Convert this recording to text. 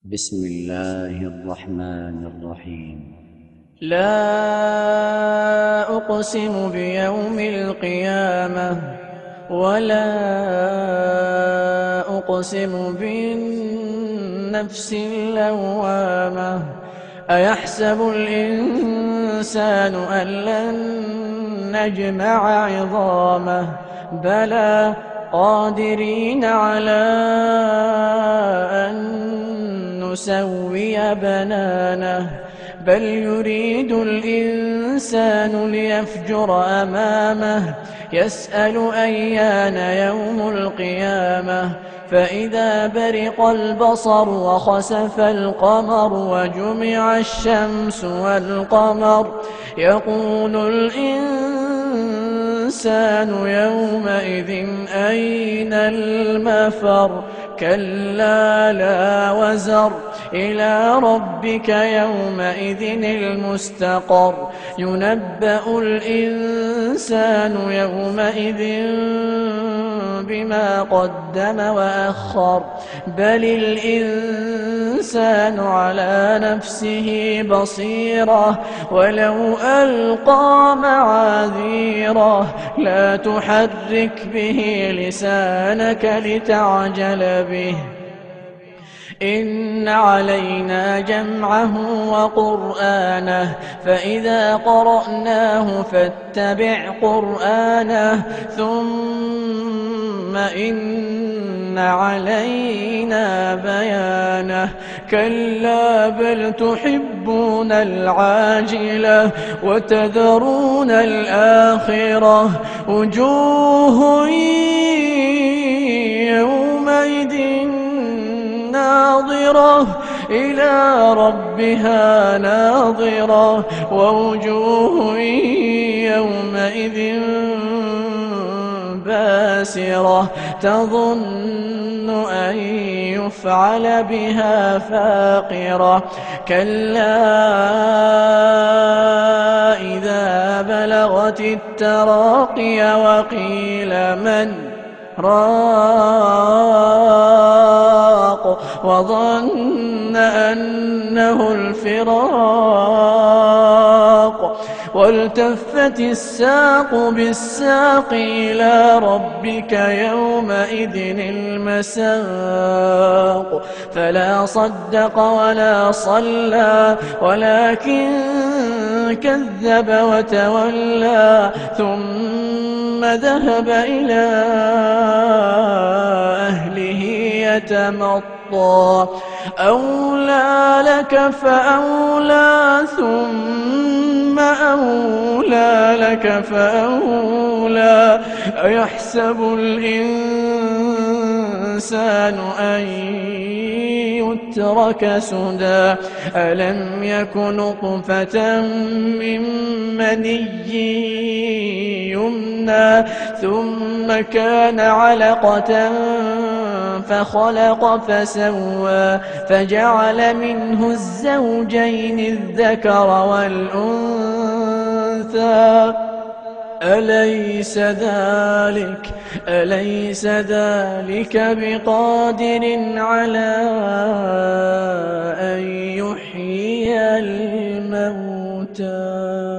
بسم الله الرحمن الرحيم. لا أقسم بيوم القيامة ولا أقسم بالنفس اللوامة. أيحسب الإنسان أن لن نجمع عظامه بلى قادرين على أن نسوي بنانه بل يريد الإنسان ليفجر أمامه يسأل أيان يوم القيامة فإذا برق البصر وخسف القمر وجمع الشمس والقمر يقول الإنسان يومئذ أين المفر كلا لا وزر إلى ربك يومئذ المستقر ينبأ الإنسان يومئذ بما قدم وأخر بل الإنسان على نفسه بصيرة ولو ألقى معاذيره لا تحرك به لسانك لتعجل به إن علينا جمعه وقرآنه فإذا قرأناه فاتبع قرآنه ثم إن علينا بيانه كلا بل تحبون العاجلة وتذرون الآخرة وجوه يومئذ ناظرة إلى ربها ناظرة ووجوه يومئذ باسرة تظن أن يفعل بها فاقرة كلا إذا بلغت التراقي وقيل من راق وظن أنه الفراق والتفت الساق بالساق إلى ربك يومئذ المساق فلا صدق ولا صلى ولكن كذب وتولى ثم ذهب إلى أهله يتمطى أولى لك فأولى ثم أولى لك فأولى أيحسب الإنسان أن يترك سدى ألم يك نطفة من مني يمنى ثم كان علقة فخلق فسوى فجعل منه الزوجين الذكر والأنثى أليس ذلك بقادر على أن يحيي الموتى